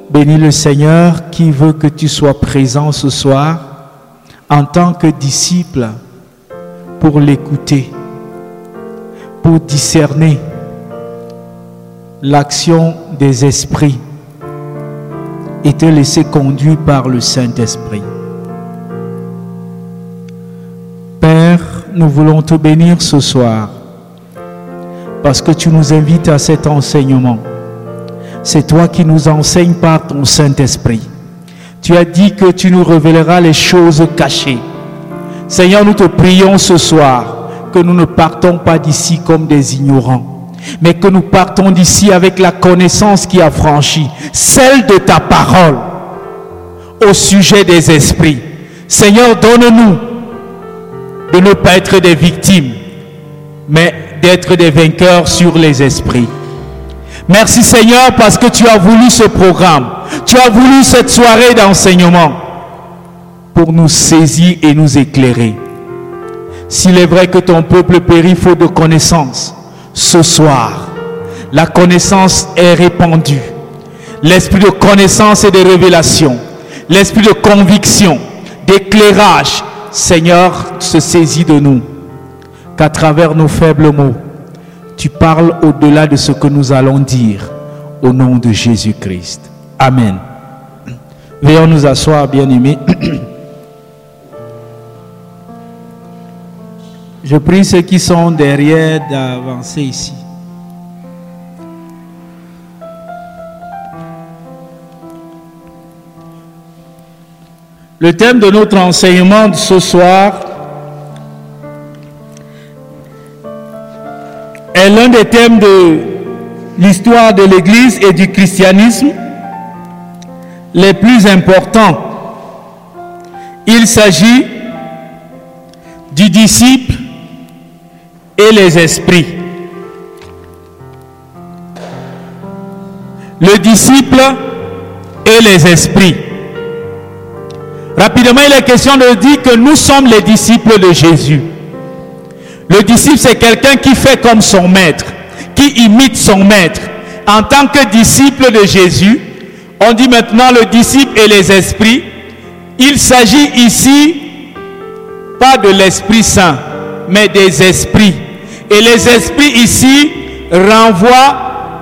Bénis le Seigneur qui veut que tu sois présent ce soir en tant que disciple pour l'écouter, pour discerner l'action des esprits et te laisser conduire par le Saint-Esprit. Père, nous voulons te bénir ce soir parce que tu nous invites à cet enseignement. C'est toi qui nous enseignes par ton Saint-Esprit. Tu as dit que tu nous révéleras les choses cachées. Seigneur, nous te prions ce soir que nous ne partons pas d'ici comme des ignorants, mais que nous partons d'ici avec la connaissance qui a franchi, celle de ta parole au sujet des esprits. Seigneur, donne-nous de ne pas être des victimes, mais d'être des vainqueurs sur les esprits. Merci Seigneur parce que tu as voulu ce programme, tu as voulu cette soirée d'enseignement pour nous saisir et nous éclairer. S'il est vrai que ton peuple périt faute de connaissance, ce soir, la connaissance est répandue. L'esprit de connaissance et de révélation, l'esprit de conviction, d'éclairage, Seigneur, se saisit de nous. Qu'à travers nos faibles mots, tu parles au-delà de ce que nous allons dire, au nom de Jésus-Christ. Amen. Veuillons nous asseoir, bien-aimés. Je prie ceux qui sont derrière d'avancer ici. Le thème de notre enseignement de ce soir est l'un des thèmes de l'histoire de l'Église et du christianisme les plus importants. Il s'agit du disciple et les esprits. Le disciple et les esprits. Rapidement, il est question de dire que nous sommes les disciples de Jésus. Le disciple, c'est quelqu'un qui fait comme son maître, qui imite son maître. En tant que disciple de Jésus, on dit maintenant le disciple et les esprits. Il s'agit ici pas de l'Esprit Saint, mais des esprits. Et les esprits ici renvoient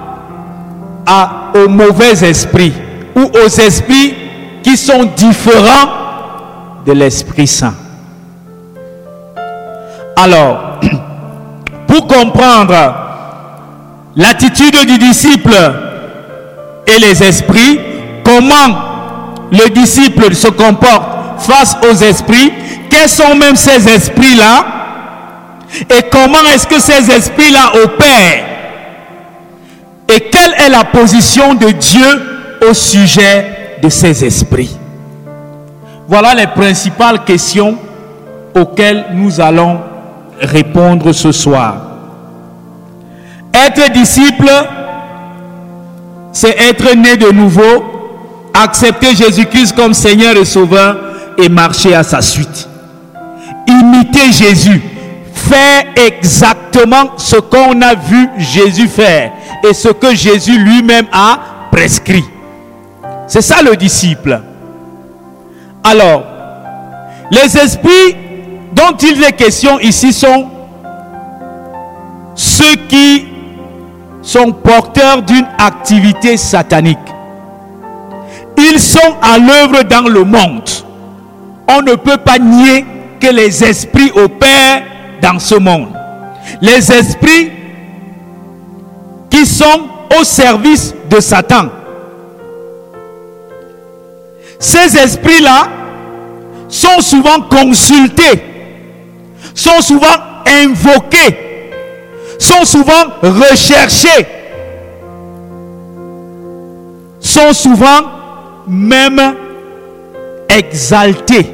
aux mauvais esprits ou aux esprits qui sont différents de l'Esprit Saint. Alors, pour comprendre l'attitude du disciple et les esprits, comment le disciple se comporte face aux esprits, quels sont même ces esprits-là et comment est-ce que ces esprits-là opèrent et quelle est la position de Dieu au sujet de ces esprits. Voilà les principales questions auxquelles nous allons répondre ce soir. Être disciple, c'est être né de nouveau, accepter Jésus-Christ comme Seigneur et Sauveur et marcher à sa suite. Imiter Jésus, faire exactement ce qu'on a vu Jésus faire et ce que Jésus lui-même a prescrit. C'est ça le disciple. Alors, les esprits dont il est question ici sont ceux qui sont porteurs d'une activité satanique. Ils sont à l'œuvre dans le monde. On ne peut pas nier que les esprits opèrent dans ce monde. Les esprits qui sont au service de Satan. Ces esprits-là sont souvent consultés, sont souvent invoqués, sont souvent recherchés, sont souvent même exaltés.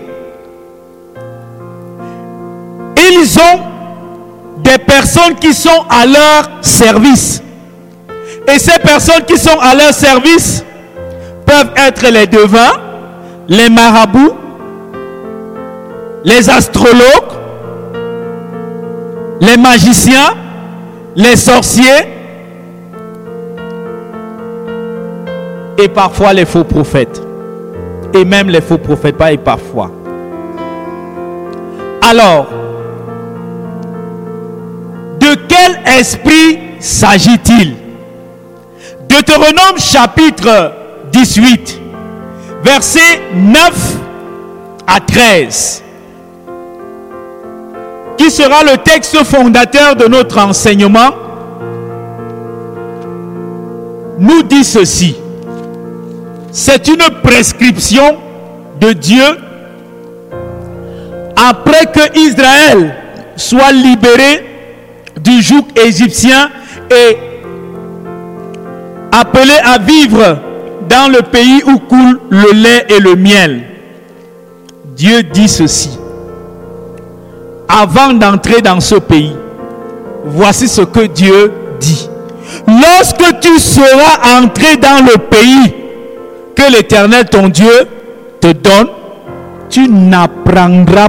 Ils ont des personnes qui sont à leur service. Et ces personnes qui sont à leur service peuvent être les devins, les marabouts, les astrologues, les magiciens, les sorciers et parfois les faux prophètes. Et même les faux prophètes, pas et parfois. Alors, de quel esprit s'agit-il? Deutéronome chapitre 18, versets 9 à 13, qui sera le texte fondateur de notre enseignement, nous dit ceci. C'est une prescription de Dieu après que Israël soit libéré du joug égyptien et appelé à vivre dans le pays où coule le lait et le miel. Dieu dit ceci. Avant d'entrer dans ce pays, voici ce que Dieu dit. Lorsque tu seras entré dans le pays que l'Éternel ton Dieu te donne, tu n'apprendras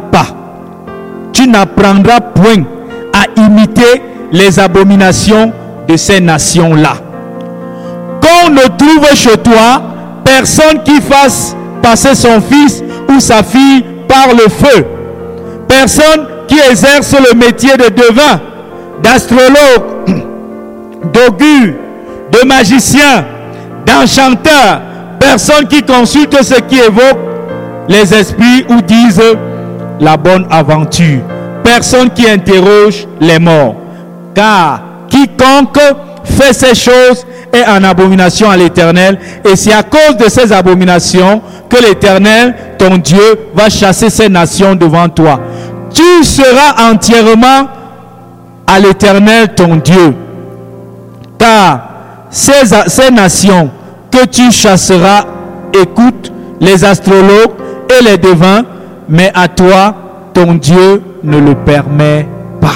point à imiter les abominations de ces nations-là. Qu'on ne trouve chez toi personne qui fasse passer son fils ou sa fille par le feu, personne qui exerce le métier de devin, d'astrologue, d'augure, de magicien, d'enchanteur, personne qui consulte ce qui évoque les esprits ou disent la bonne aventure, personne qui interroge les morts, car quiconque fait ces choses est en abomination à l'Éternel, et c'est à cause de ces abominations que l'Éternel, ton Dieu, va chasser ces nations devant toi. Tu seras entièrement à l'Éternel, ton Dieu, car ces nations que tu chasseras écoutent les astrologues et les devins, mais à toi, ton Dieu ne le permet pas.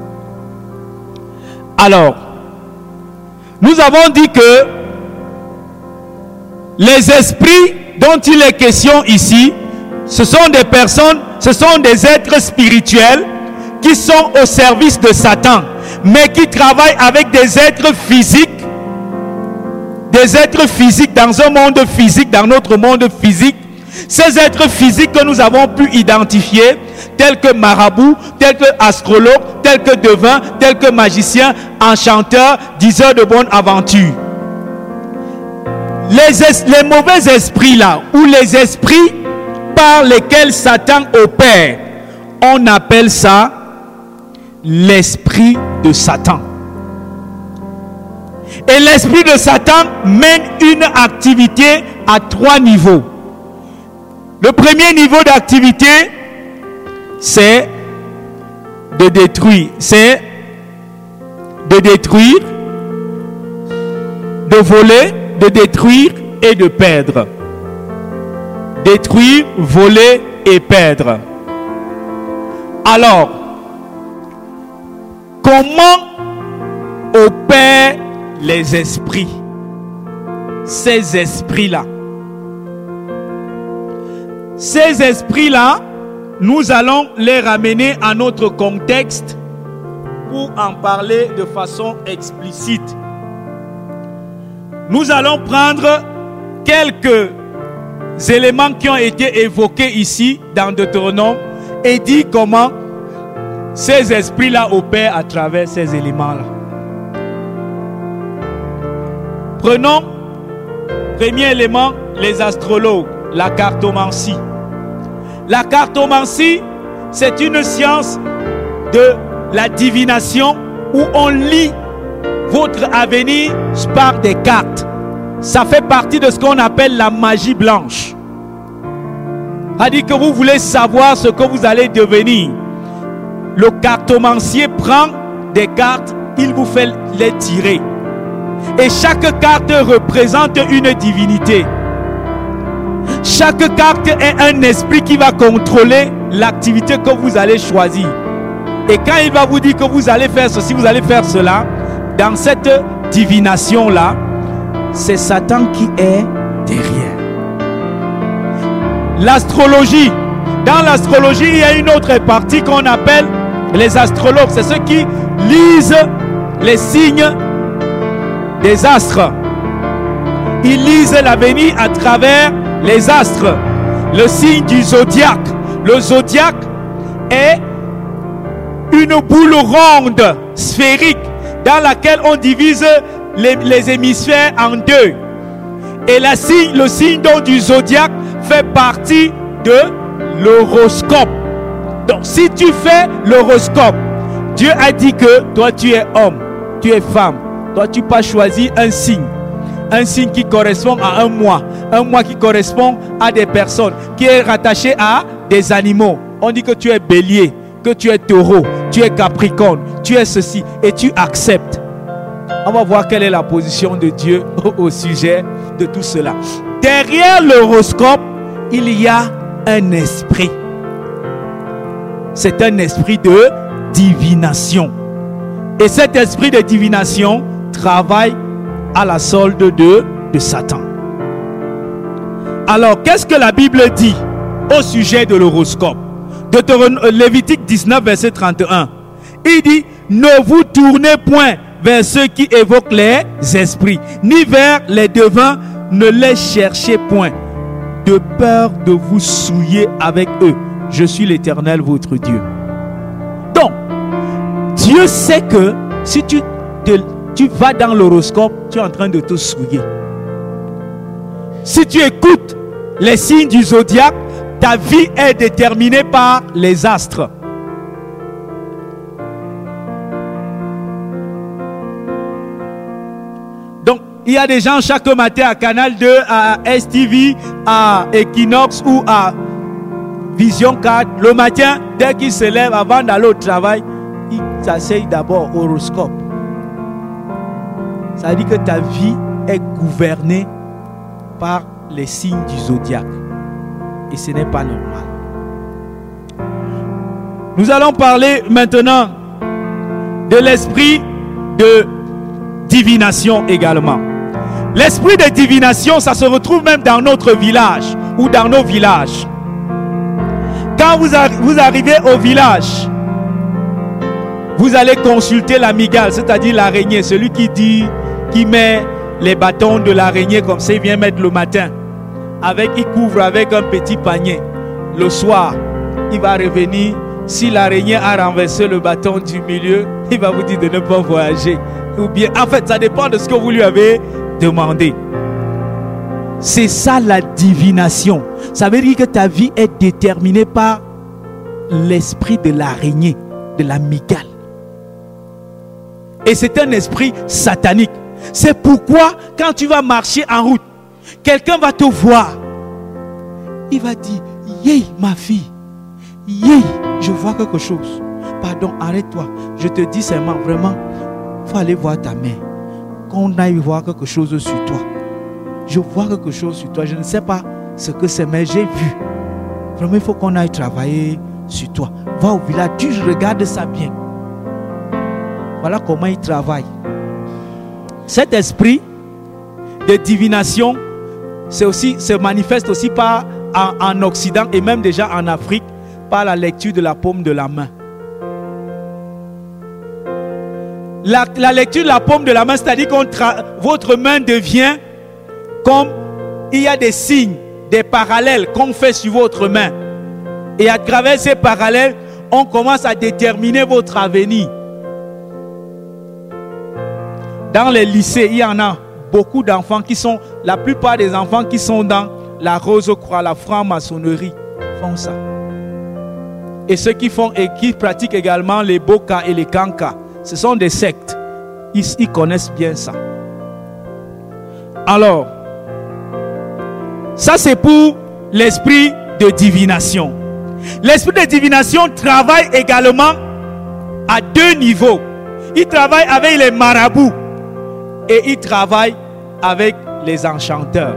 Alors, nous avons dit que les esprits dont il est question ici, ce sont des personnes, ce sont des êtres spirituels qui sont au service de Satan, mais qui travaillent avec des êtres physiques dans un monde physique, dans notre monde physique. Ces êtres physiques que nous avons pu identifier, tels que marabouts, tels que astrologues, tels que devins, tels que magiciens, enchanteurs, diseurs de bonne aventure. Les mauvais esprits là, ou les esprits par lesquels Satan opère, on appelle ça l'esprit de Satan. Et l'esprit de Satan mène une activité à 3 niveaux. Le premier niveau d'activité, c'est de détruire. C'est de détruire, de voler, de détruire et de perdre. Détruire, voler et perdre. Alors, comment opèrent les esprits? Ces esprits-là. Ces esprits-là, nous allons les ramener à notre contexte pour en parler de façon explicite. Nous allons prendre quelques éléments qui ont été évoqués ici dans Deutéronome et dire comment ces esprits-là opèrent à travers ces éléments-là. Prenons, premier élément, les astrologues, la cartomancie. La cartomancie, c'est une science de la divination où on lit votre avenir par des cartes. Ça fait partie de ce qu'on appelle la magie blanche. C'est-à-dire que vous voulez savoir ce que vous allez devenir. Le cartomancier prend des cartes, il vous fait les tirer. Et chaque carte représente une divinité. Chaque carte est un esprit qui va contrôler l'activité que vous allez choisir. Et quand il va vous dire que vous allez faire ceci, vous allez faire cela, dans cette divination-là, c'est Satan qui est derrière. L'astrologie. Dans l'astrologie, il y a une autre partie qu'on appelle les astrologues. C'est ceux qui lisent les signes des astres. ils lisent l'avenir à travers les astres, le signe du zodiaque. Le zodiaque est une boule ronde, sphérique, dans laquelle on divise les hémisphères en deux. Et le signe donc du zodiaque fait partie de l'horoscope. Donc si tu fais l'horoscope, Dieu a dit que toi tu es homme, tu es femme. Toi tu pas choisi un signe qui correspond à un mois qui correspond à des personnes, qui est rattaché à des animaux. On dit que tu es bélier, que tu es taureau, tu es capricorne, tu es ceci, et tu acceptes. On va voir quelle est la position de Dieu au sujet de tout cela. Derrière l'horoscope, il y a un esprit. C'est un esprit de divination. Et cet esprit de divination travaille à la solde de Satan. Alors, qu'est-ce que la Bible dit au sujet de l'horoscope? Lévitique 19, verset 31. Il dit, ne vous tournez point vers ceux qui évoquent les esprits, ni vers les devins, ne les cherchez point, de peur de vous souiller avec eux. Je suis l'Éternel, votre Dieu. Donc, Dieu sait que si tu vas dans l'horoscope, tu es en train de te souiller. Si tu écoutes les signes du zodiaque, ta vie est déterminée par les astres. Donc, il y a des gens chaque matin à Canal 2, à STV, à Equinox ou à Vision 4. Le matin, dès qu'ils se lèvent avant d'aller au travail, ils s'asseyent d'abord au horoscope. Ça veut dire que ta vie est gouvernée par les signes du zodiaque. Et ce n'est pas normal. Nous allons parler maintenant de l'esprit de divination également. L'esprit de divination, ça se retrouve même dans notre village ou dans nos villages. Quand vous arrivez au village, vous allez consulter l'amigale, c'est-à-dire l'araignée, celui qui met les bâtons de l'araignée comme ça, il vient mettre le matin. Il couvre avec un petit panier. Le soir, il va revenir. Si l'araignée a renversé le bâton du milieu, il va vous dire de ne pas voyager. Ou bien, en fait, ça dépend de ce que vous lui avez demandé. C'est ça la divination. Ça veut dire que ta vie est déterminée par l'esprit de l'araignée, de la mygale. Et c'est un esprit satanique. C'est pourquoi quand tu vas marcher en route, quelqu'un va te voir. Il va dire, yé ma fille, yé, je vois quelque chose. Pardon, arrête-toi. Je te dis seulement, vraiment, il faut aller voir ta mère. Qu'on aille voir quelque chose sur toi. Je vois quelque chose sur toi. Je ne sais pas ce que c'est, mais j'ai vu. Vraiment, il faut qu'on aille travailler sur toi. Va au village, tu regardes ça bien. Voilà comment il travaille. Cet esprit de divination se manifeste aussi en Occident et même déjà en Afrique par la lecture de la paume de la main. La lecture de la paume de la main, c'est-à-dire que votre main devient comme il y a des signes, des parallèles qu'on fait sur votre main. Et à travers ces parallèles, on commence à déterminer votre avenir. Dans les lycées, il y en a beaucoup d'enfants la plupart des enfants qui sont dans la Rose-Croix, la franc-maçonnerie, font ça. Et ceux qui font et qui pratiquent également les Boka et les Kanka, ce sont des sectes. Ils connaissent bien ça. Alors, ça c'est pour l'esprit de divination. L'esprit de divination travaille également à deux niveaux. Il travaille avec les marabouts et il travaille avec les enchanteurs.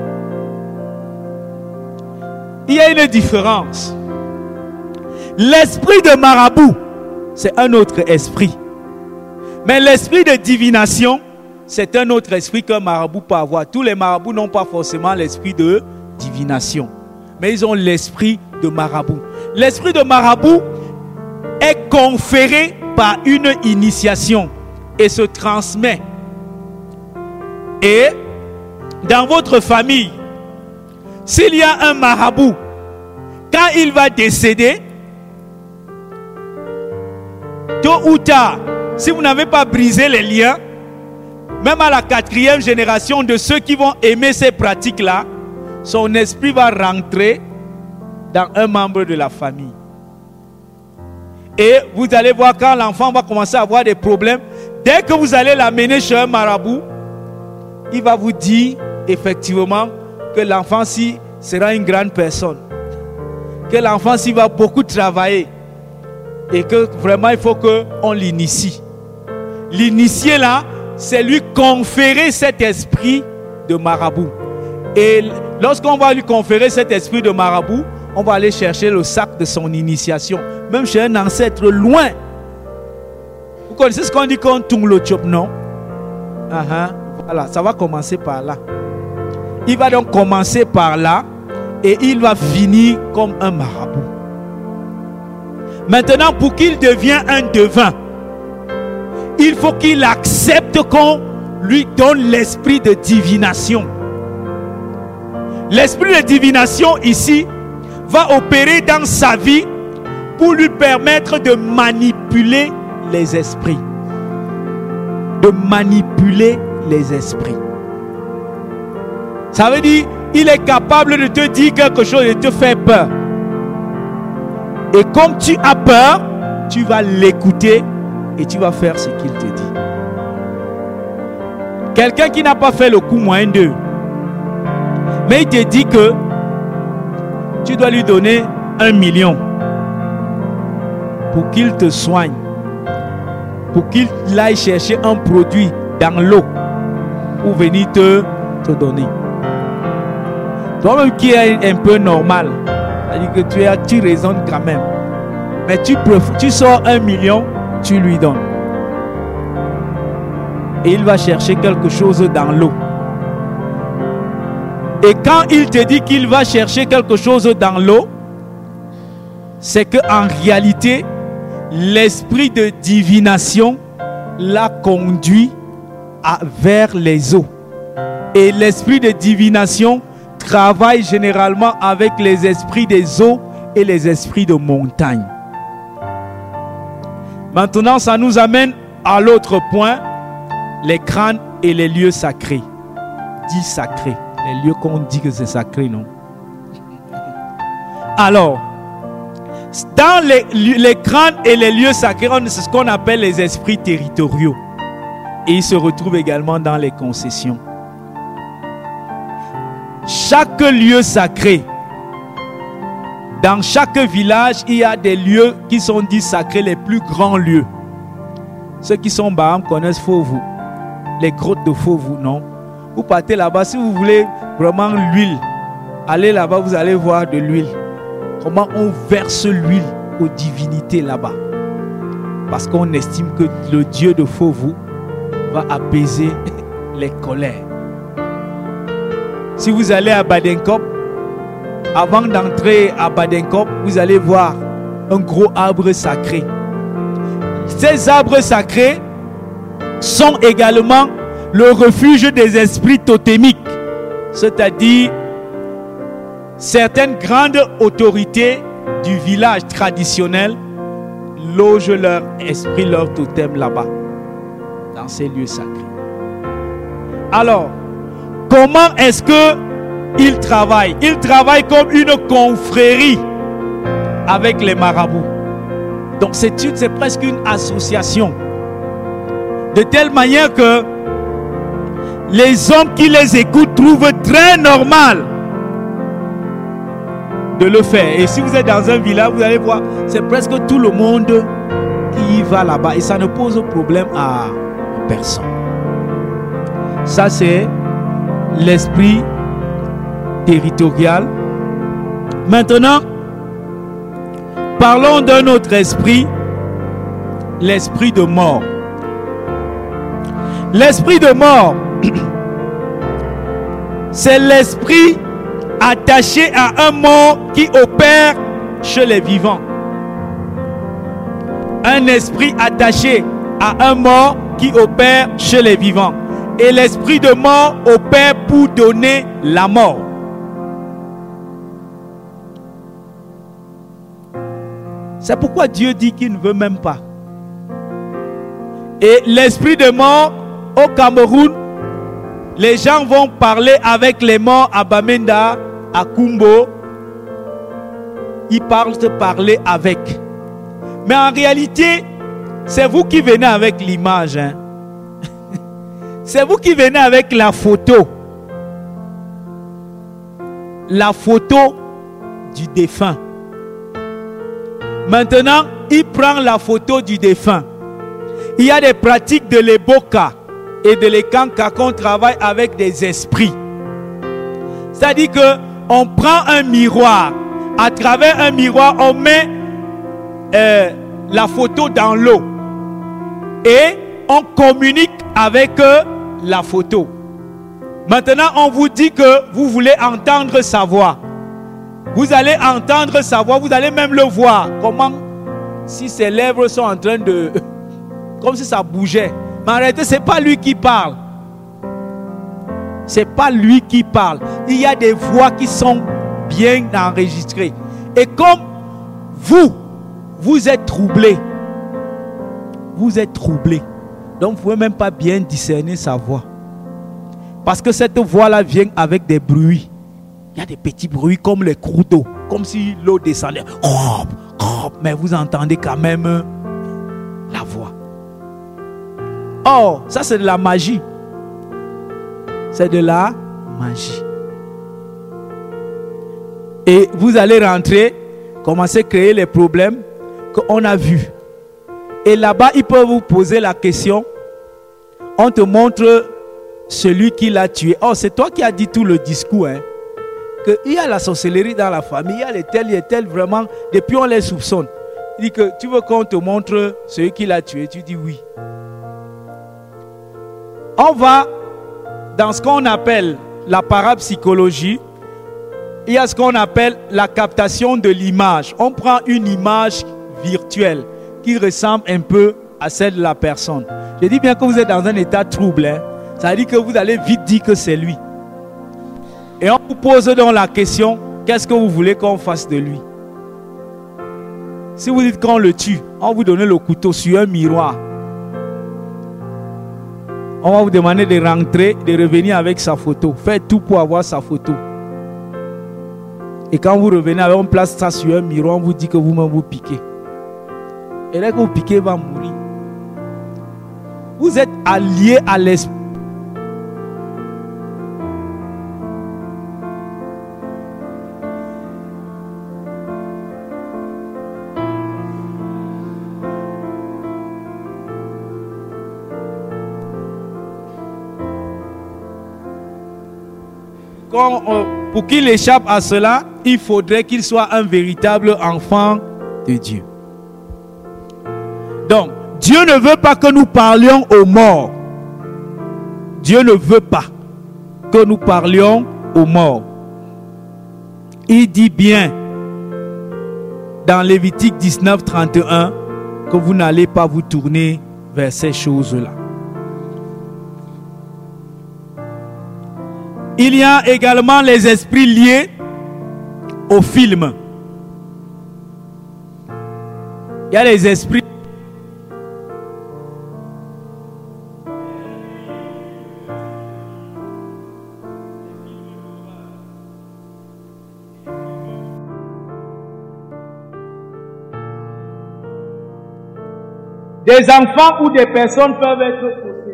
Il y a une différence. L'esprit de marabout, c'est un autre esprit. Mais l'esprit de divination, c'est un autre esprit qu'un marabout peut avoir. Tous les marabouts n'ont pas forcément l'esprit de divination, mais ils ont l'esprit de marabout. L'esprit de marabout est conféré par une initiation et se transmet. Et dans votre famille, s'il y a un marabout, quand il va décéder, tôt ou tard, si vous n'avez pas brisé les liens, même à la 4e génération de ceux qui vont aimer ces pratiques-là, son esprit va rentrer dans un membre de la famille. Et vous allez voir quand l'enfant va commencer à avoir des problèmes, dès que vous allez l'amener chez un marabout, il va vous dire effectivement que l'enfant-ci sera une grande personne, que l'enfant-ci va beaucoup travailler et que vraiment il faut qu'on l'initie. L'initier là, c'est lui conférer cet esprit de marabout. Et lorsqu'on va lui conférer cet esprit de marabout, on va aller chercher le sac de son initiation, même chez un ancêtre loin. Vous connaissez ce qu'on dit quand on tourne le chop, non? Voilà, ça va commencer par là. Il va donc commencer par là et il va finir comme un marabout. Maintenant, pour qu'il devienne un devin, il faut qu'il accepte qu'on lui donne l'esprit de divination. L'esprit de divination ici va opérer dans sa vie pour lui permettre de manipuler les esprits. De manipuler les esprits. Ça veut dire, il est capable de te dire quelque chose et de te faire peur. Et comme tu as peur, tu vas l'écouter et tu vas faire ce qu'il te dit. Quelqu'un qui n'a pas fait le coup moins 2, mais il te dit que tu dois lui donner 1 million pour qu'il te soigne, pour qu'il aille chercher un produit dans l'eau pour venir te donner. Toi-même qui est un peu normal, c'est-à-dire que tu raisonnes quand même, mais tu sors 1 million, tu lui donnes. Et il va chercher quelque chose dans l'eau. Et quand il te dit qu'il va chercher quelque chose dans l'eau, c'est qu'en réalité, l'esprit de divination l'a conduit vers les eaux. Et l'esprit de divination travaille généralement avec les esprits des eaux et les esprits de montagne. Maintenant, ça nous amène à l'autre point, les crânes et les lieux sacrés. Dit sacrés. Les lieux qu'on dit que c'est sacré, non? Alors, dans les crânes et les lieux sacrés, c'est ce qu'on appelle les esprits territoriaux. Et ils se retrouvent également dans les concessions. Chaque lieu sacré, dans chaque village, il y a des lieux qui sont dits sacrés, les plus grands lieux. Ceux qui sont Baham connaissent Fovu, les grottes de Fovu, non? Vous partez là-bas, si vous voulez vraiment l'huile, allez là-bas, vous allez voir de l'huile. Comment on verse l'huile aux divinités là-bas. Parce qu'on estime que le Dieu de Fovu va apaiser les colères. Si vous allez à Badenkop, avant d'entrer à Badenkop, vous allez voir un gros arbre sacré. Ces arbres sacrés sont également le refuge des esprits totémiques, c'est-à-dire certaines grandes autorités du village traditionnel logent leur esprit, leur totem là-bas, dans ces lieux sacrés. Alors, comment est-ce qu'ils travaillent? Ils travaillent comme une confrérie avec les marabouts. Donc c'est presque une association. De telle manière que les hommes qui les écoutent trouvent très normal de le faire. Et si vous êtes dans un village, vous allez voir, c'est presque tout le monde qui y va là-bas. Et ça ne pose problème à personne. Ça, c'est l'esprit territorial. Maintenant, parlons d'un autre esprit, l'esprit de mort. L'esprit de mort, c'est l'esprit attaché à un mort qui opère chez les vivants. Un esprit attaché à un mort qui opère chez les vivants. Et l'esprit de mort opère pour donner la mort. C'est pourquoi Dieu dit qu'il ne veut même pas. Et l'esprit de mort au Cameroun, les gens vont parler avec les morts à Bamenda, à Kumbo. Ils parlent de parler avec. Mais en réalité, c'est vous qui venez avec l'image. Hein? C'est vous qui venez avec la photo. La photo du défunt. Maintenant, il prend la photo du défunt. Il y a des pratiques de l'Eboka et de l'Ekanka qu'on travaille avec des esprits. C'est-à-dire qu'on prend un miroir. À travers un miroir, on met la photo dans l'eau. Et on communique avec la photo. Maintenant, on vous dit que vous voulez entendre sa voix. Vous allez entendre sa voix, vous allez même le voir. Comment, si ses lèvres sont en train de... Comme si ça bougeait. Mais en réalité, ce n'est pas lui qui parle. Ce n'est pas lui qui parle. Il y a des voix qui sont bien enregistrées. Et comme vous êtes troublé. Vous êtes troublé. Donc, vous ne pouvez même pas bien discerner sa voix. Parce que cette voix-là vient avec des bruits. Il y a des petits bruits comme les cours d'eau. Comme si l'eau descendait. Mais vous entendez quand même la voix. Oh, ça c'est de la magie. C'est de la magie. Et vous allez rentrer, commencer à créer les problèmes qu'on a vus. Et là-bas, ils peuvent vous poser la question. On te montre celui qui l'a tué. Oh, c'est toi qui as dit tout le discours, hein. Qu'il y a la sorcellerie dans la famille, il y a tel, vraiment, depuis on les soupçonne. Il dit que tu veux qu'on te montre celui qui l'a tué, tu dis oui. On va dans ce qu'on appelle la parapsychologie. Il y a ce qu'on appelle la captation de l'image. On prend une image virtuelle qui ressemble un peu à celle de la personne. Je dis bien que vous êtes dans un état trouble, hein. Ça veut dire que vous allez vite dire que c'est lui. Et on vous pose donc la question, qu'est-ce que vous voulez qu'on fasse de lui? Si vous dites qu'on le tue, on vous donne le couteau sur un miroir. On va vous demander de rentrer, de revenir avec sa photo. Faites tout pour avoir sa photo. Et quand vous revenez, on place ça sur un miroir, on vous dit que vous-même vous piquez. Et là que vous piquez, va mourir. Vous êtes allié à l'esprit. Pour qu'il échappe à cela, il faudrait qu'il soit un véritable enfant de Dieu. Donc, Dieu ne veut pas que nous parlions aux morts. Dieu ne veut pas que nous parlions aux morts. Il dit bien dans Lévitique 19, 31 que vous n'allez pas vous tourner vers ces choses-là. Il y a également les esprits liés au film. Il y a les esprits. Des enfants ou des personnes peuvent être possédés.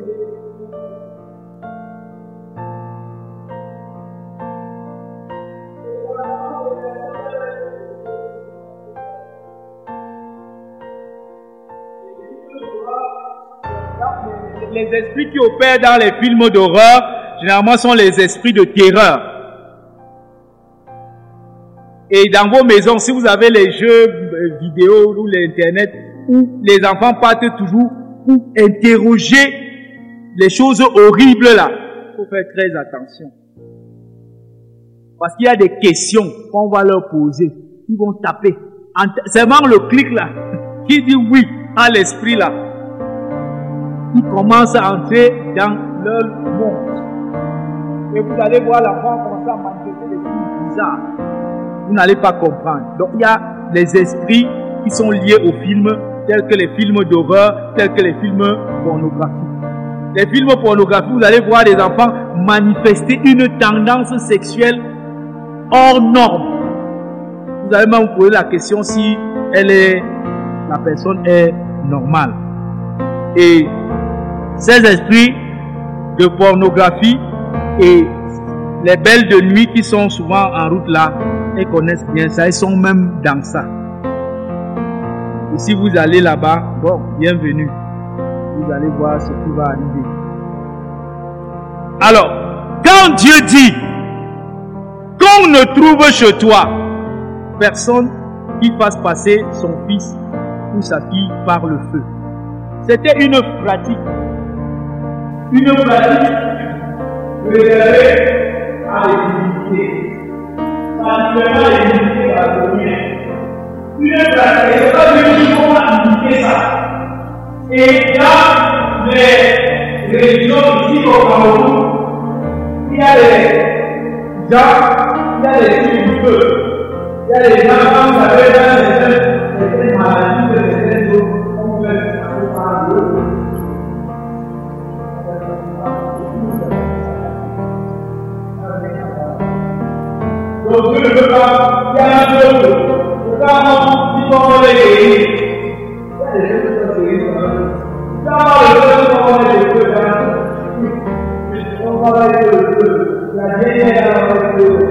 Les esprits qui opèrent dans les films d'horreur, généralement sont les esprits de terreur. Et dans vos maisons, si vous avez les jeux vidéo ou l'internet, où les enfants partent toujours pour interroger les choses horribles là, il faut faire très attention. Parce qu'il y a des questions qu'on va leur poser. Ils vont taper. C'est vraiment le clic là, qui dit oui à l'esprit là. Il commence à entrer dans leur montre. Et vous allez voir l'enfant commencer à manifester des signes bizarres. Vous n'allez pas comprendre. Donc il y a les esprits qui sont liés aux films, tels que les films d'horreur, tels que les films pornographiques. Les films pornographiques, vous allez voir des enfants manifester une tendance sexuelle hors norme. Vous allez même vous poser la question si la personne est normale. Et ces esprits de pornographie et les belles de nuit qui sont souvent en route là, elles connaissent bien ça, elles sont même dans ça. Et si vous allez là-bas, bon, bienvenue. Vous allez voir ce qui va arriver. Alors, quand Dieu dit qu'on ne trouve chez toi personne qui fasse passer son fils ou sa fille par le feu, c'était une pratique réservée à l'église, particulièrement l'église babylonienne. Une pratique, c'est pas Dieu qui va imiter ça. Et dans les religions ici au Cameroun, il y a des gens, il y a des signes du feu. Il y a des gens, quand vous avez certaines maladies, certaines autres, on peut passer par le feu. Donc Dieu ne veut pas, il y a un autre. Quand on dit qu'on va les guérir, il y a des choses qui sont guéries comme ça. Quand on va les feux, on va les feux. La vieille va les feux.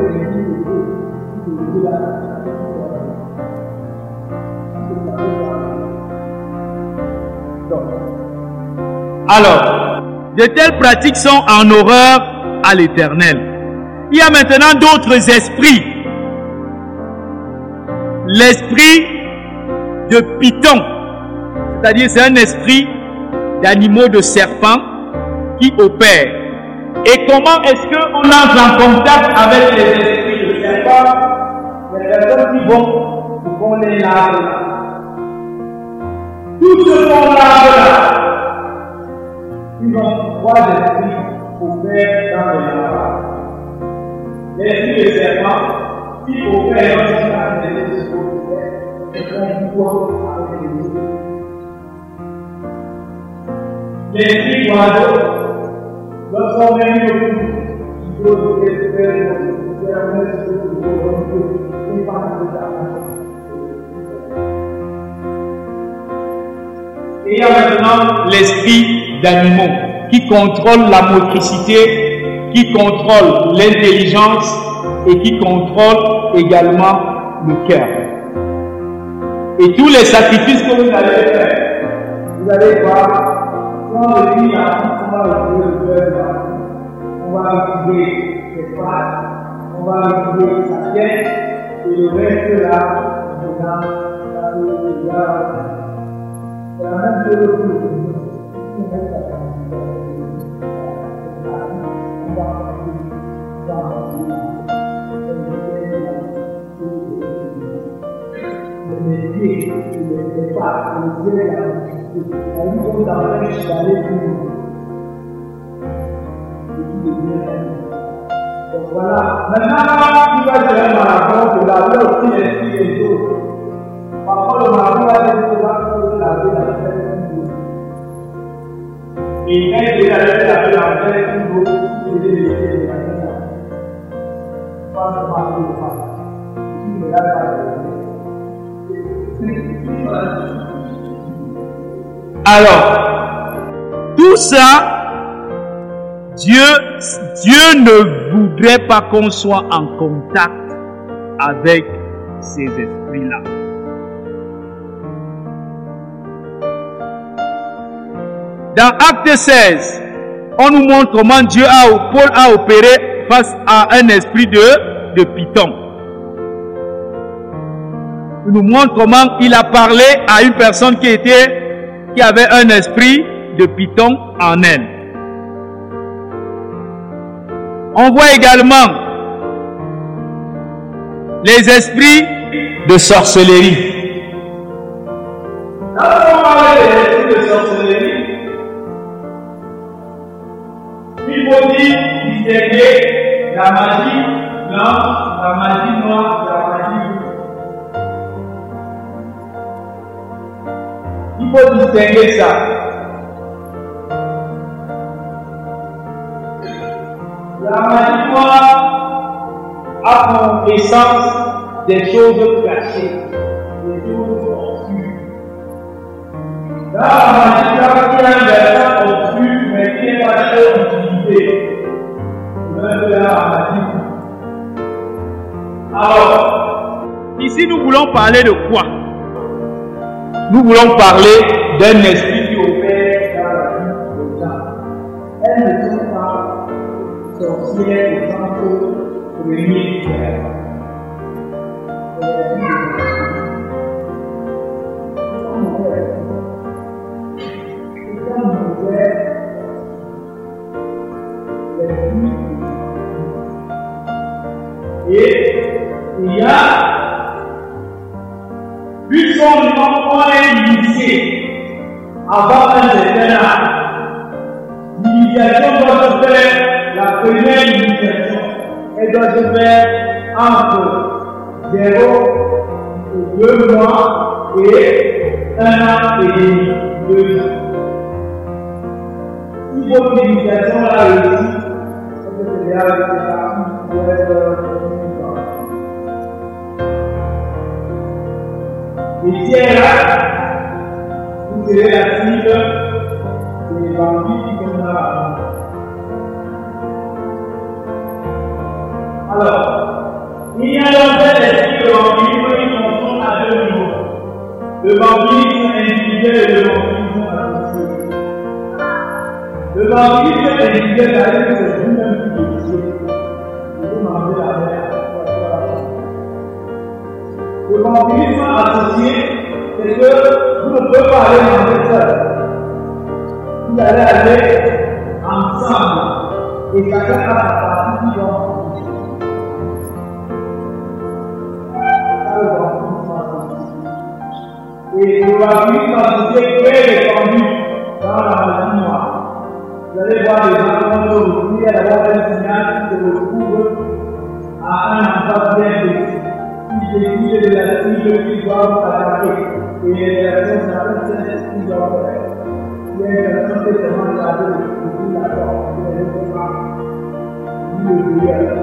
Alors, de telles pratiques sont en horreur à l'Éternel. Il y a maintenant d'autres esprits. L'esprit de Python, c'est-à-dire c'est un esprit d'animaux de serpents qui opère. Et comment est-ce qu'on entre en contact avec les esprits de serpents? Les personnes qui vont les laver là. Tout ce qu'on lave là, ils ont trois esprits opèrent dans les lavages. L'esprit de serpent qui opère dans les esprits l'esprit d'oiseau, lorsqu'on met le coup, il faut faire et il y a maintenant l'esprit d'animaux qui contrôle la motricité, qui contrôle l'intelligence et qui contrôle également le cœur. Et tous les sacrifices que vous allez faire, vous allez voir, quand le dit là, on va retrouver le cœur, on va retrouver ses pattes, on va retrouver sa tête, et le reste là, dedans, ça peut c'est la même chose que les pieds, les pas, les pieds, la vie d'empêche d'aller plus loin. Donc voilà, maintenant, tu vas dire un marathon, que la vie aussi l'esprit des autres. Parfois, le marathon va dire que la vie la tête d'une autre. Et quand il est allé la vie la tête d'une autre, il est laissé de la tête. Pas de marquer le pas. Il ne regarde pas le alors, tout ça, Dieu ne voudrait pas qu'on soit en contact avec ces esprits-là. Dans Acte 16, on nous montre comment Paul a opéré face à un esprit de Python. Il nous montre comment il a parlé à une personne qui avait un esprit de Python en elle. On voit également les esprits de sorcellerie. Quand on parle des esprits de sorcellerie, Il faut distinguer ça. La magie noire a pour essence des choses cachées, des choses obscures. Dans la magie noire, il y a un versant obscur, mais qui n'est pas très utilisé. Même la magie. Alors, ici nous voulons parler de quoi? Nous voulons parler d'un esprit qui opère dans la vie des gens. Elles ne sont pas sorcières au sens premier du terme. Et il y a, vu son enfant est initié avant un certain âge, l'initiation doit se faire, la première initiation, elle doit se faire entre 0 et 2 mois et 1 an et demi, 2 ans. Si votre initiation a réussi, c'est déjà parti pour être et si elle est là, vous serez la cible des bandits qui sont là. Alors, il y a donc un esprit de vampirisme qui confond à deux niveaux. Le vampirisme individuel et le vampirisme associé. Le vampirisme individuel, c'est-à-dire que c'est vous-même qui décidez. Vous mangez la mer. Le vampirisme associé, c'est que vous ne pouvez pas aller manger seul. Vous allez aller ensemble et chacun a sa partie qui va. Et le vampirisme associé crée des conduites dans la magie noire. Vous allez voir les gens qui vont se retrouver à avoir un signal qui se retrouve à un endroit bien précis. Il décide de la cible qui doit attaquer. Et les personnes savent ce qu'ils doivent faire. Il y a une personne qui se demande à Dieu de tout d'accord. Il ne pas lui le dire.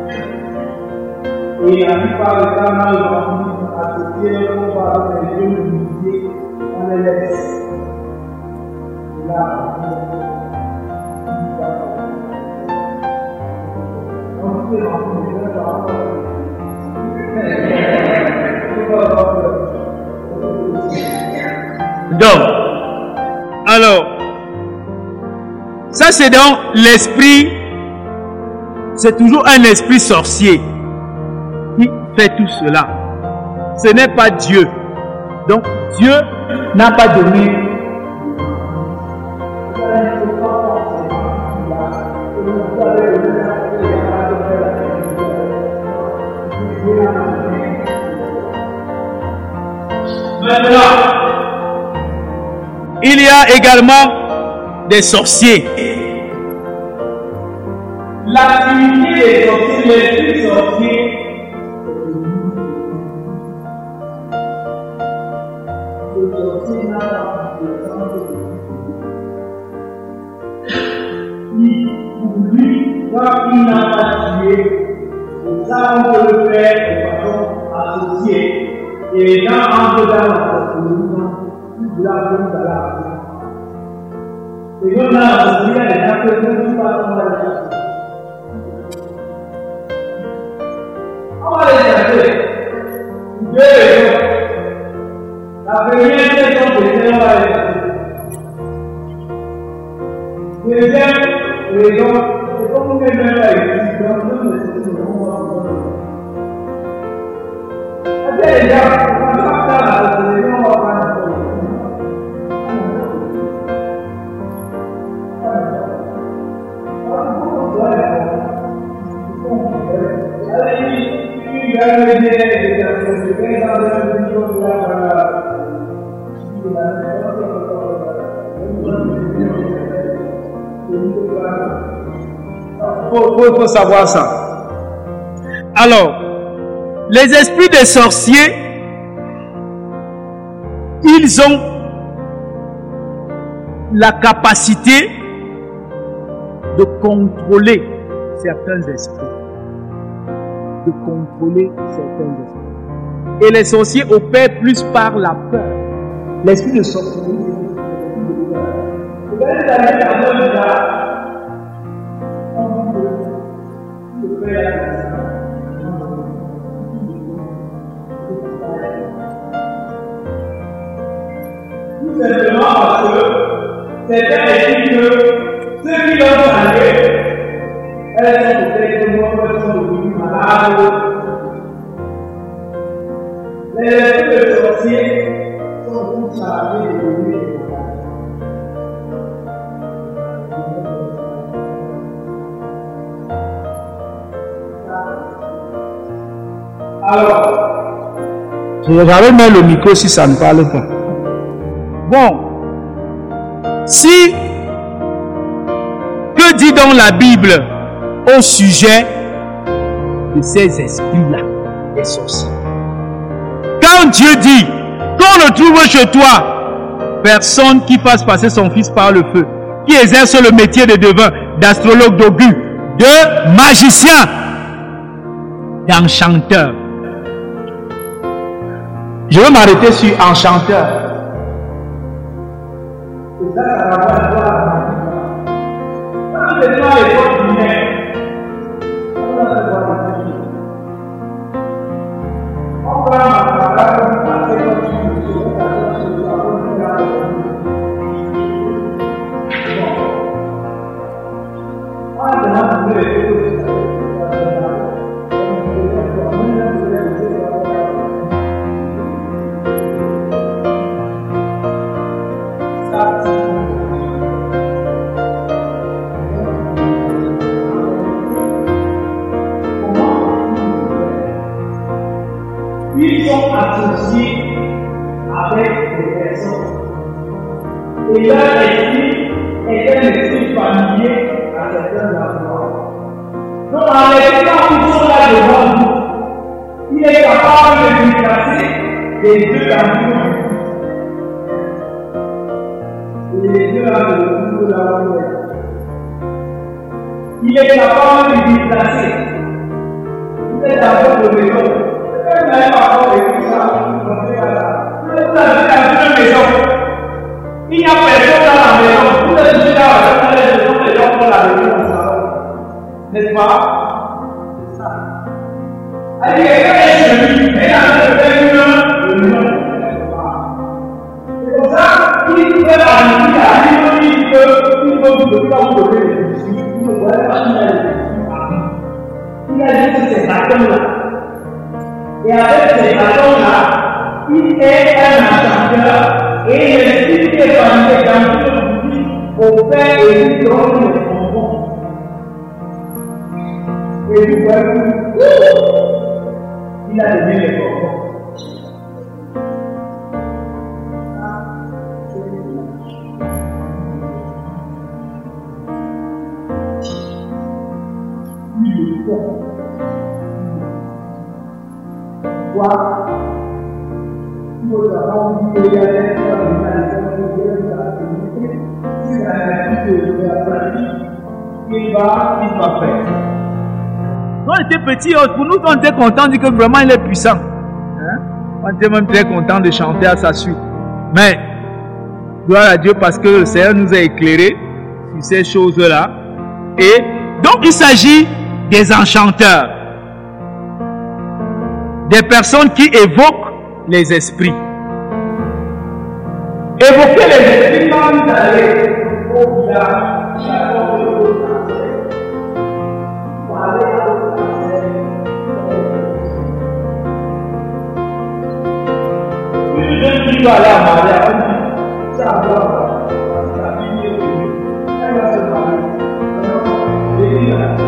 Et la plupart des cas, dans le vampirisme associé, on va avoir les yeux limités, on les laisse. Là, on se rend compte. Donc, alors, ça c'est dans l'esprit, c'est toujours un esprit sorcier qui fait tout cela. Ce n'est pas Dieu. Donc, Dieu n'a pas donné. Maintenant, il y a également des sorciers. L'activité des sorciers, l'esprit sorcier, le sorcier n'a pas de sens de pour lui, quand il n'a pas tué, ça on peut le faire de façon associée. Et les gens entrent dans la procédure, plus de la bonne de la et donc dans la procédure, les gens peuvent ne pas comment les chercher. On va les chercher. Deux raisons. La première question, c'est qu'on va les chercher. Deuxième raison, c'est comme nous même là ici, donc nous ne sommes pas les gens, quand on va faire la procédure, on va faire la procédure. Faut savoir ça. Alors, les esprits des sorciers, ils ont la capacité de contrôler certains esprits. De contrôler certains esprits. Et les sorciers opèrent plus par la peur. L'esprit de sorcellerie, tout simplement parce que certains estiment que ceux qui l'ont salvé, elles sont peut-être moins, elles sont devenues malades. Les esprits de sorciers sont tous chargés de devenir des malades. Alors, j'avais mis le micro si ça ne parle pas. Bon, si, que dit donc la Bible au sujet de ces esprits-là, les sorciers? Quand Dieu dit qu'on ne trouve chez toi personne qui fasse passer son fils par le feu, qui exerce le métier de devin, d'astrologue, d'augur, de magicien, d'enchanteur. Je vais m'arrêter sur enchanteur. Et ça va avoir à voir. Quand c'est dans l'époque du maire, on va se voir les filles. On va passer comme tu veux, ils sont associés avec les personnes. Et leur esprit est un esprit familier à certains endroits. Donc, en étant ils sont là devant nous, il est capable de déplacer les deux camions. Et les deux là de la rue. Il est capable de déplacer. Il est d'abord de maison. Vous n'avez pas encore vécu ça, vous avez la même maison. Il n'y a personne dans la maison. Vous êtes déjà dans la maison, les gens font la maison dans le salon. N'est-ce pas? C'est ça. Alors, quelqu'un est chez lui, mais il a fait une réunion. C'est comme ça qu'il peut arriver, il peut vous donner les biscuits. Il ne voit pas qu'il a les biscuits. Il a dit que c'est bâtons-là. Et avec ces bâtons-là, il est un enchanteur et l'esprit qui est familier dans le public opère et lui donne le bonbon. Et lui voit il a donné les bonbons. Nous avons dit qu'il y a des il va faire. Quand on était petit, pour nous, on était content de dire que vraiment il est puissant. On était même très content de chanter à sa suite. Mais, gloire à Dieu parce que le Seigneur nous a éclairés sur ces choses-là. Et donc, il s'agit des enchanteurs. Des personnes qui évoquent les esprits. Évoquer les esprits quand vous allez au village, chacun de vos ancêtres, pour aller à votre ancêtre. Une jeune fille va aller à Maria, on dit, ça va, sa fille est venue, elle va se marier. Et il a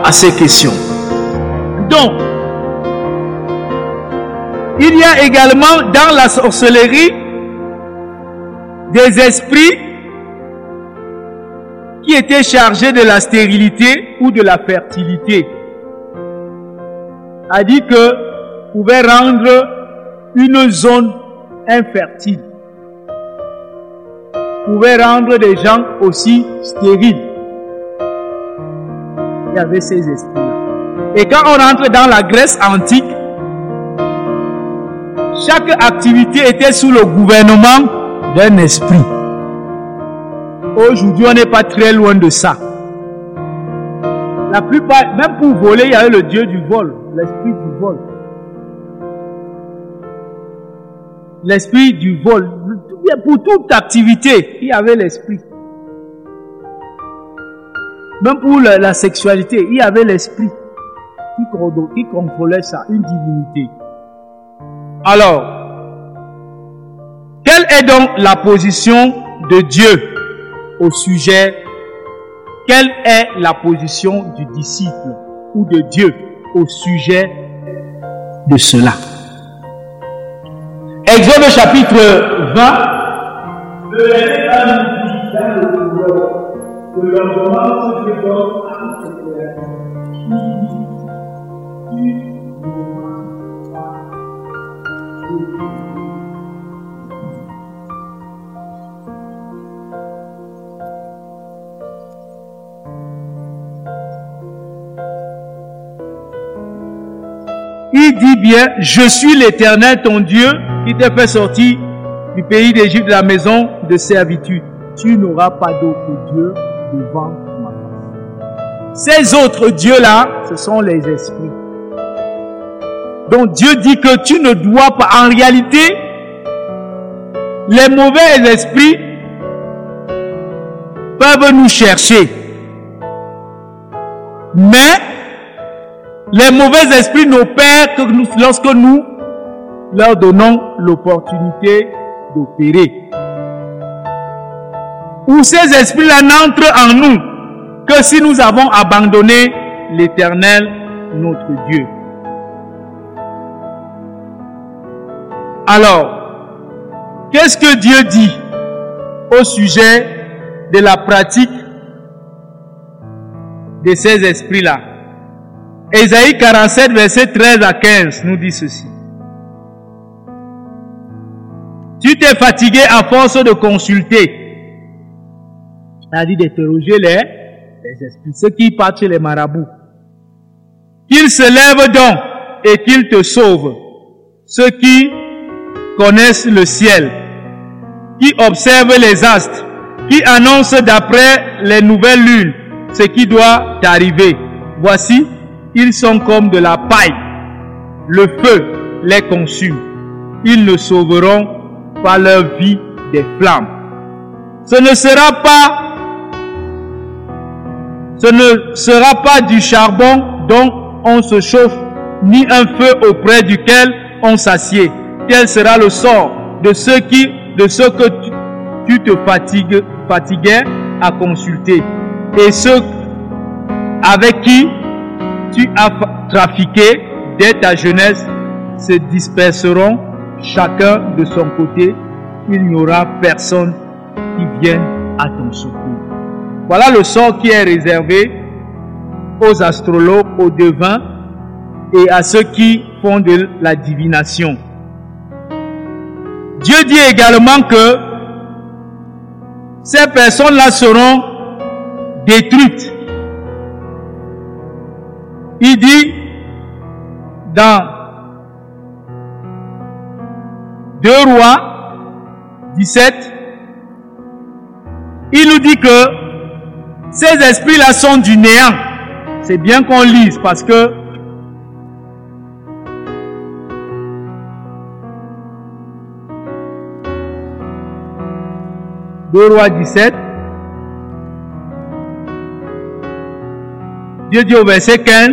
à ces questions. Donc, il y a également dans la sorcellerie des esprits qui étaient chargés de la stérilité ou de la fertilité. A dit que pouvait rendre une zone infertile, pouvait rendre des gens aussi stériles. Il y avait ces esprits-là. Et quand on rentre dans la Grèce antique, chaque activité était sous le gouvernement d'un esprit. Aujourd'hui, on n'est pas très loin de ça. La plupart, même pour voler, il y avait le dieu du vol, l'esprit du vol. L'esprit du vol. Pour toute activité, il y avait l'esprit. Même pour la sexualité, il y avait l'esprit qui contrôlait ça, une divinité. Alors, quelle est donc la position de Dieu au sujet? Quelle est la position du disciple ou de Dieu au sujet de cela? Exode chapitre 20, le verset 1 dit dans le courant que l'ordonnance se donne à notre créateur. Il dit bien, je suis l'Éternel ton Dieu qui t'a fait sortir du pays d'Égypte, de la maison de servitude. Tu n'auras pas d'autre Dieu devant ma face. Ces autres dieux-là, ce sont les esprits. Donc Dieu dit que tu ne dois pas, en réalité, les mauvais esprits peuvent nous chercher. Mais les mauvais esprits n'opèrent que lorsque nous leur donnons l'opportunité d'opérer. Ou ces esprits-là n'entrent en nous que si nous avons abandonné l'Éternel, notre Dieu. Alors, qu'est-ce que Dieu dit au sujet de la pratique de ces esprits-là? Ésaïe 47, verset 13 à 15 nous dit ceci. Tu t'es fatigué à force de consulter, c'est-à-dire d'interroger les esprits, ceux qui partent chez les marabouts. Qu'ils se lèvent donc et qu'ils te sauvent, ceux qui connaissent le ciel, qui observent les astres, qui annoncent d'après les nouvelles lunes ce qui doit t'arriver. Voici, ils sont comme de la paille. Le feu les consume. Ils ne sauveront pas leur vie des flammes. Ce ne sera pas du charbon dont on se chauffe, ni un feu auprès duquel on s'assied. Quel sera le sort de ceux que tu te fatiguais à consulter, et ceux avec qui tu as trafiqué dès ta jeunesse se disperseront chacun de son côté. Il n'y aura personne qui vienne à ton secours. Voilà le sort qui est réservé aux astrologues, aux devins et à ceux qui font de la divination. Dieu dit également que ces personnes-là seront détruites. Il dit dans 2 Rois 17, il nous dit que ces esprits-là sont du néant. C'est bien qu'on lise parce que Deux Rois 17, Dieu dit au verset 15,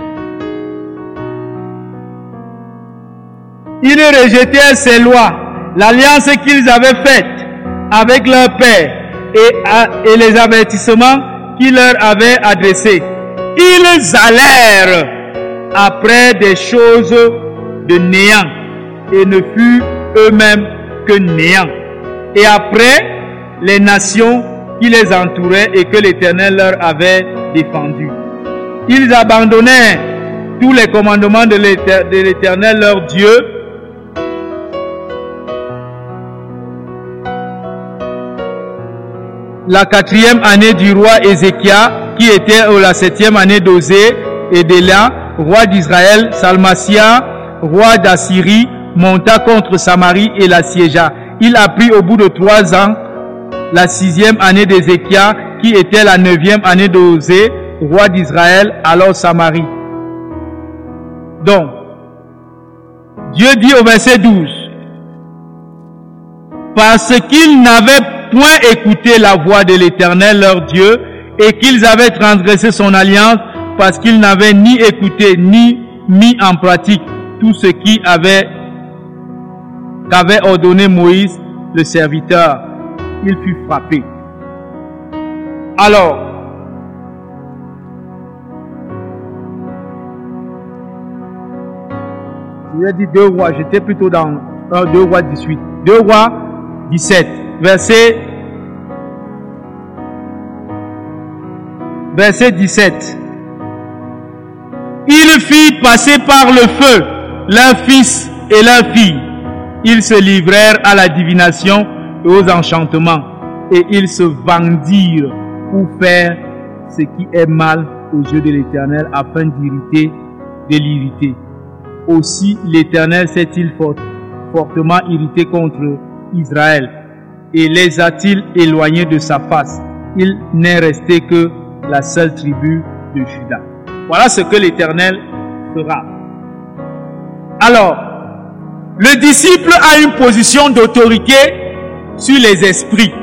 ils rejetèrent ces lois, l'alliance qu'ils avaient faite avec leur père et les avertissements qu'il leur avait adressés. Ils allèrent après des choses de néant et ne furent eux-mêmes que néant. Et après les nations qui les entouraient et que l'Éternel leur avait défendues. Ils abandonnèrent tous les commandements de l'Éternel leur Dieu. La 4e année du roi Ézéchias, qui était la 7e année d'Osée et d'Éla, roi d'Israël, Salmacia, roi d'Assyrie, monta contre Samarie et l'assiégea. Il apprit au bout de 3 ans la 6e année d'Ézéchias, qui était la 9e année d'Osée, roi d'Israël, alors Samarie. Donc, Dieu dit au verset 12, parce qu'ils n'avaient point écouté la voix de l'Éternel leur Dieu, et qu'ils avaient transgressé son alliance, parce qu'ils n'avaient ni écouté ni mis en pratique tout ce qu'avait ordonné Moïse, le serviteur, il fut frappé. Alors, je vais dire 2 rois, j'étais plutôt dans 2 rois 18. 2 rois 17, verset 17. Il fit passer par le feu leurs fils et leurs filles. Ils se livrèrent à la divination et aux enchantements, et ils se vendirent pour faire ce qui est mal aux yeux de l'Éternel, afin d'irriter, de l'irriter. Aussi l'Éternel s'est-il fortement irrité contre Israël, et les a-t-il éloignés de sa face. Il n'est resté que la seule tribu de Juda. Voilà ce que l'Éternel fera. Alors, le disciple a une position d'autorité sur les esprits.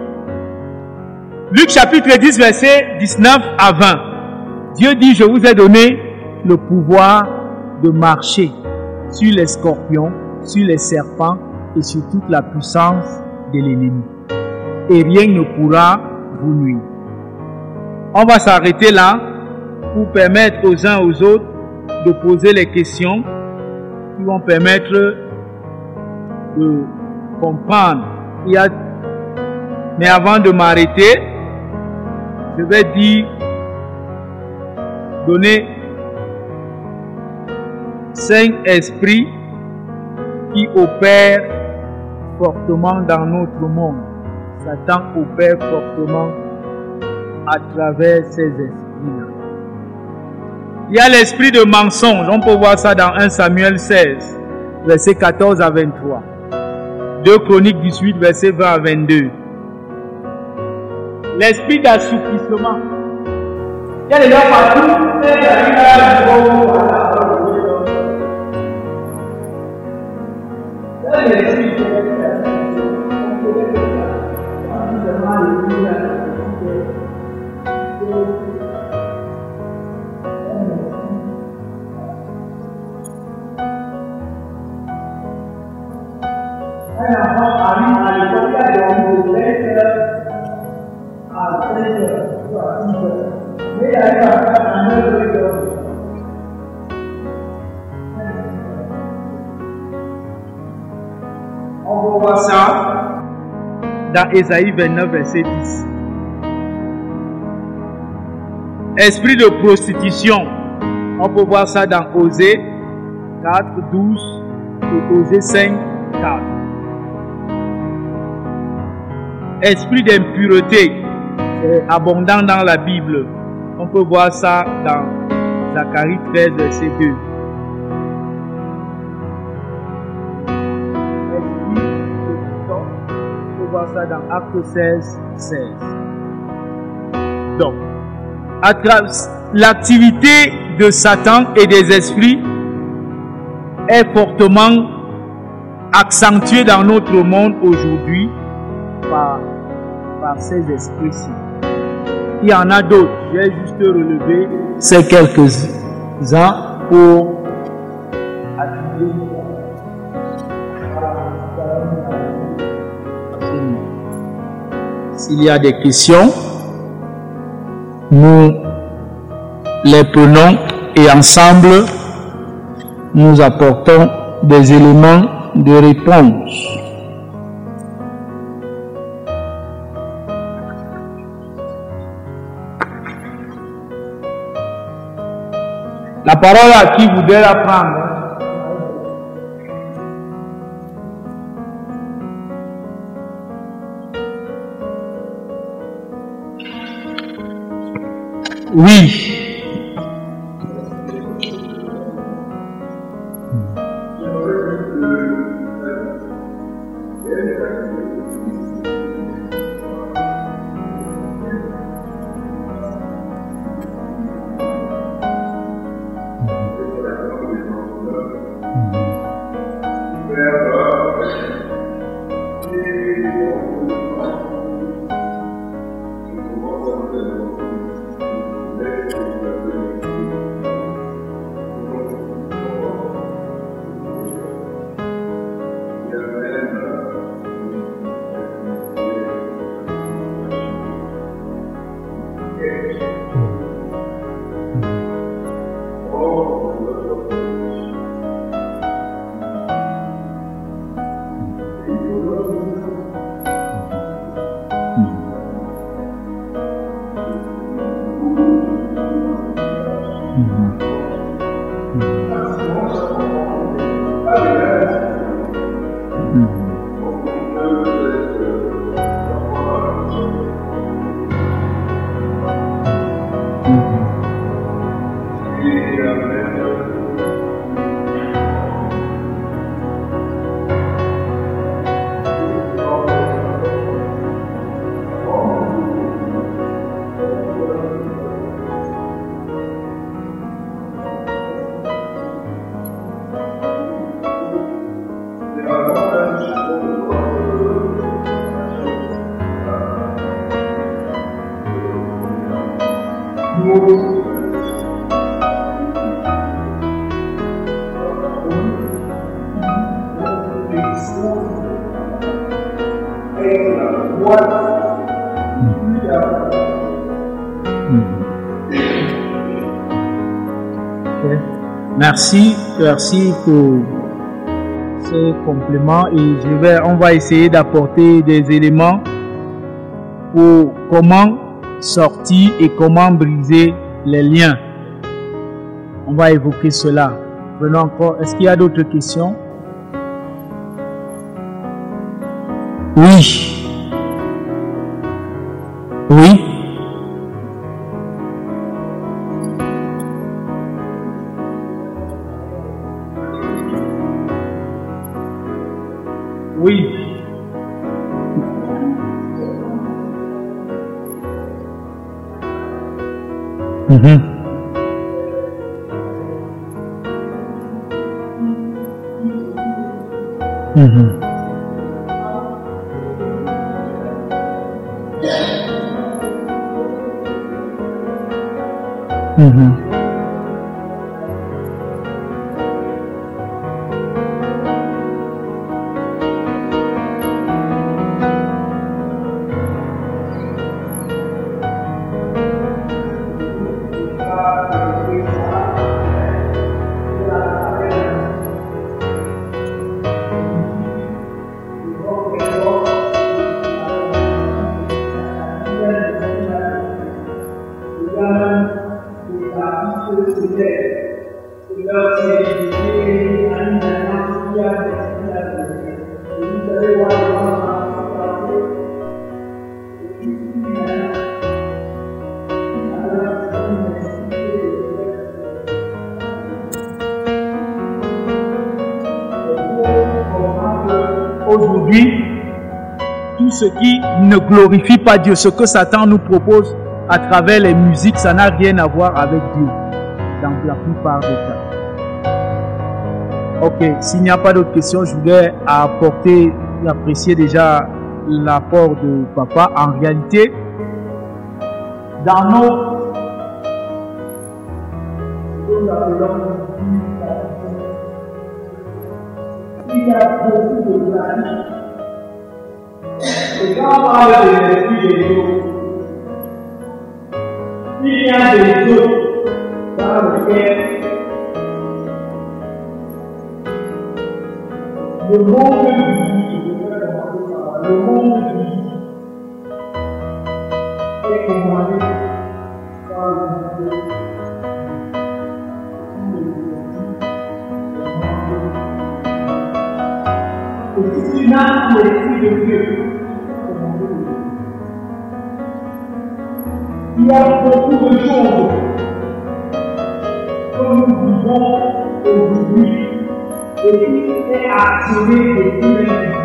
Luc chapitre 10, verset 19 à 20. Dieu dit, je vous ai donné le pouvoir de marcher sur les scorpions, sur les serpents et sur toute la puissance de l'ennemi. Et rien ne pourra vous nuire. On va s'arrêter là pour permettre aux uns aux autres de poser les questions qui vont permettre de comprendre. Mais avant de m'arrêter, je vais donner 5 esprits qui opèrent fortement dans notre monde. Satan opère fortement à travers ces esprits-là. Il y a l'esprit de mensonge. On peut voir ça dans 1 Samuel 16, versets 14 à 23. 2 Chroniques 18, versets 20 à 22. L'esprit d'assouplissement. Il y a des gens partout. On voit ça dans Ésaïe 29, verset 10. Esprit de prostitution. On peut voir ça dans Osée 4, 12 et Osée 5, 4. Esprit d'impureté. C'est abondant dans la Bible. On peut voir ça dans Zacharie 13, verset 2. Ça dans Acte 16, 16. Donc, à travers l'activité de Satan et des esprits est fortement accentuée dans notre monde aujourd'hui par ces esprits-ci. Il y en a d'autres. J'ai juste relevé ces quelques-uns pour attirer. S'il y a des questions, nous les prenons et ensemble, nous apportons des éléments de réponse. La parole à qui voudrait la prendre? Oui. Merci pour ces compléments et on va essayer d'apporter des éléments pour comment sortir et comment briser les liens. On va évoquer cela. Prenons encore. Est-ce qu'il y a d'autres questions? Oui. Oui. Oui. Mm-hmm. Mm-hmm. Mm-hmm. Aujourd'hui, tout ce qui ne glorifie pas Dieu, ce que Satan nous propose à travers les musiques, ça n'a rien à voir avec Dieu, dans la plupart des cas. Ok, s'il n'y a pas d'autres questions, je voudrais apprécier déjà l'apport de papa. En réalité, dans nos il y a beaucoup de planification. Et quand on parle de l'esprit de Dieu, il y a des eaux dans lequel le monde du le monde est commandé par le monde. Et si tu n'as l'esprit de Dieu, il y a beaucoup de choses que nous vivons aujourd'hui et qui est actionné depuis les vie.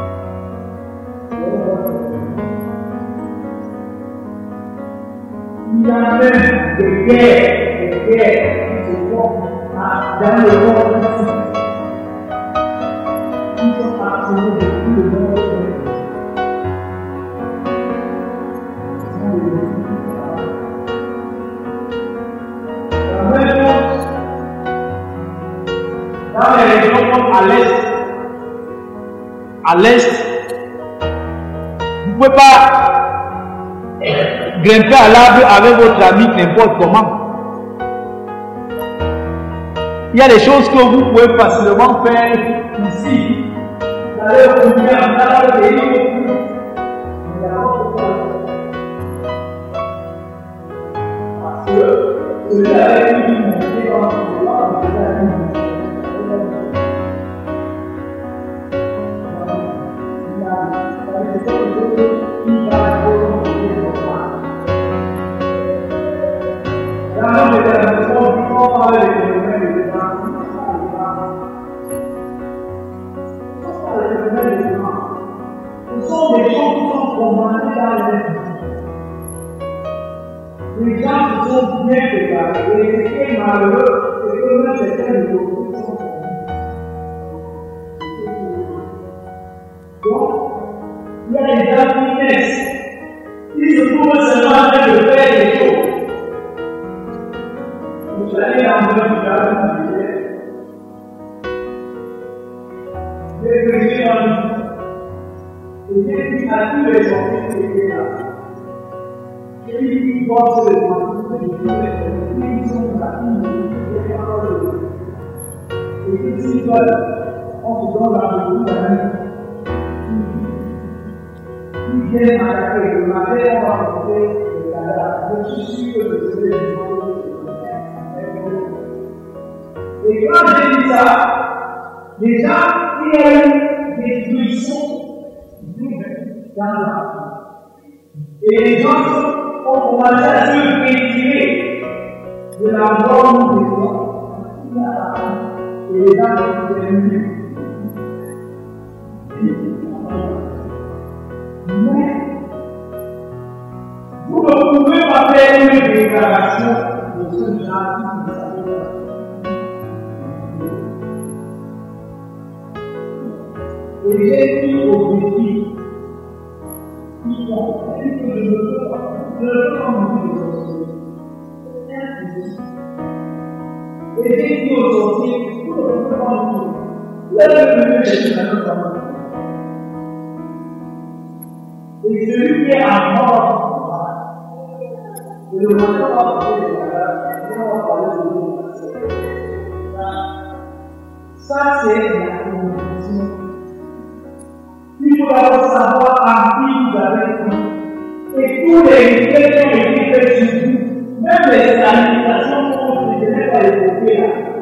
Il y a même des guerres qui se font dans le monde ici. Qui sont actionnés depuis le monde. La même chose dans les régions comme à l'est, vous ne pouvez pas grimper à l'arbre avec votre ami n'importe comment. Il y a des choses que vous pouvez facilement faire ici. Vous allez au premier dans le pays. Parce que celui avec qui vous montez dans le droit, vous allez ce sont des gens qui sont commandés dans les les gens qui sont bien préparés. Et ce qui est malheureux, c'est que même certains de nos sont commandés. Donc, il y a des gens qui naissent. Ils se trouvent seulement en train de faire des choses. Vous allez dans le jardin du ciel. J'ai prêché dans le monde. Et j'ai dit à tous les enfants qui étaient là. J'ai dit qu'ils doivent se demander ils sont là, ils sont là. Et que s'ils veulent, on se donne la beaucoup d'années. Ils viennent attaquer. Le matin, on va porter le cadavre. Je suis sûr que c'est des gens. Et quand j'ai dit ça, les gens qui ont eu des fruitions dans la vie. Et les gens ont commencé à se retirer de la norme des gens. Et les gens qui étaient venus. Mais vous ne pouvez pas faire une déclaration de ce genre qui vous savez pas. Et j'ai dit au défi, ils ont dit que je ne peux pas mourir de sorcier. Et j'ai dit aux sorciers, vous ne pouvez pas mourir. Vous avez venu les gens. Et celui qui est à mort, et le matin, on va parler de nous. Ça, c'est la communication. Il faut d'abord savoir à qui vous avez cru. Et tous les rituels qui ont été faits sur vous, même les salutations qu'on ne devait pas évoquer là,